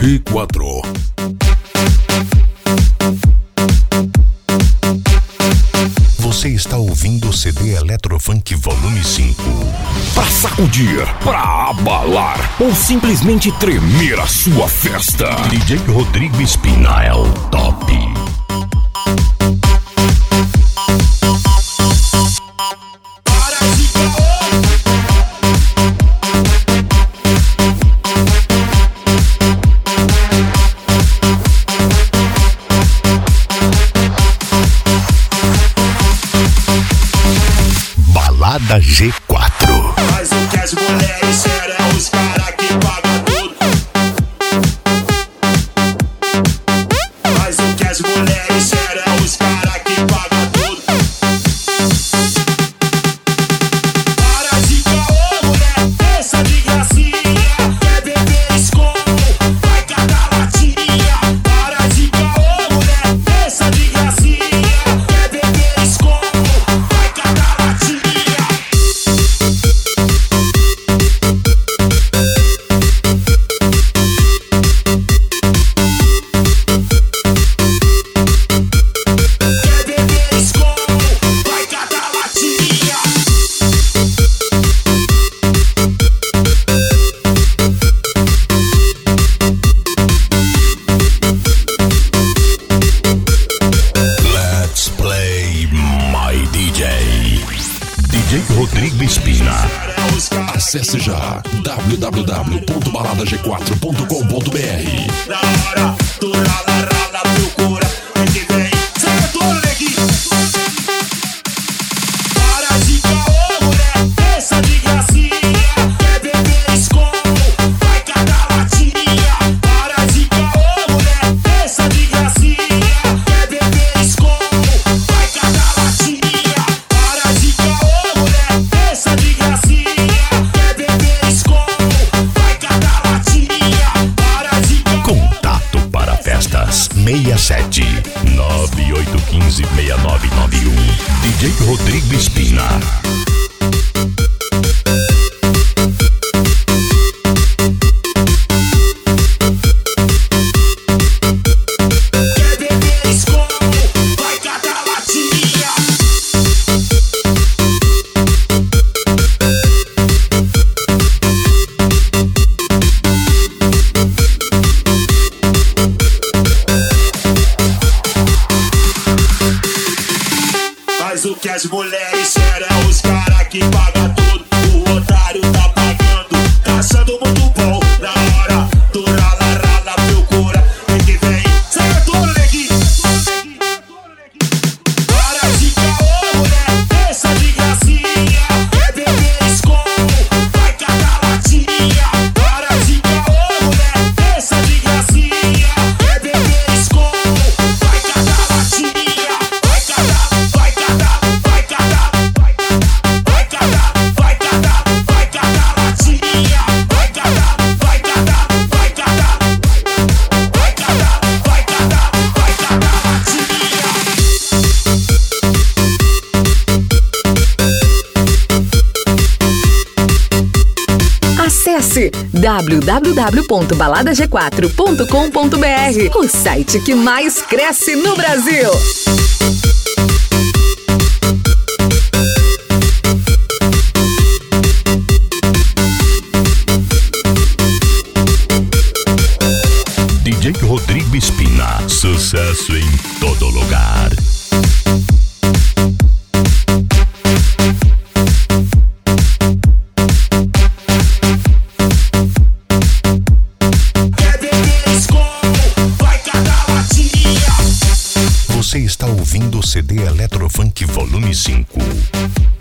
G4. Você está ouvindo o CD Eletrofunk Volume 5. Pra sacudir, pra abalar ou simplesmente tremer a sua festa, DJ Rodrigo Espina é o top. Balada G4. Mas o que as mulheres querem é os caras que pagam tudo. Mas o que as mulheres querem é os caras que pagam tudo. Para de caô, mulher, pensa de gracinha. Quer beber escolo, vai catar latinha. Para de caô, mulher, pensa de gracinha. Quer beber escolo, vai catar latinha. Let's play my DJ. DJ Rodrigo Espina. acesse já www.baladag4.com.br. Na hora do rala, procura o que vem. Certo, neguinho? Para de caô, mulher, pensa de gracinha. Quer beber escolo, vai catar latinha. Para de caô, mulher, pensa de gracinha. Quer beber escolo, vai catar latinha. Para de caô, mulher, pensa de gracinha. Quer beber escolo, vai catar latinha. Para de caô. Contato para festas 67 9815 6991. DJ Rodrigo Espina. Quer beber escolo, vai catar latinha. Mas o que as mulheres querem é os caras que pagam tudo. O otário tá pagando, tá achando muito bom. Na hora do rala, procura o que vem. Certo, neguinho? Para de caô, mulher, pensa de gracinha. Quer beber escolo, vai catar latinha. Para de caô, mulher, pensa de gracinha. Quer beber escolo, vai catar latinha. Vai catar, vai catar, vai catar, vai catar, vai catar, vai catar, vai catar latinha. Vai catar, vai catar, vai catar, vai catar, vai catar, vai catar latinha. Acesse www.baladag4.com.br, o site que mais cresce no Brasil. DJ Rodrigo Espina. Sucesso em todo lugar. Quer beber escolo, vai catar latinha. Você está ouvindo o CD Eletrofunk Volume 5.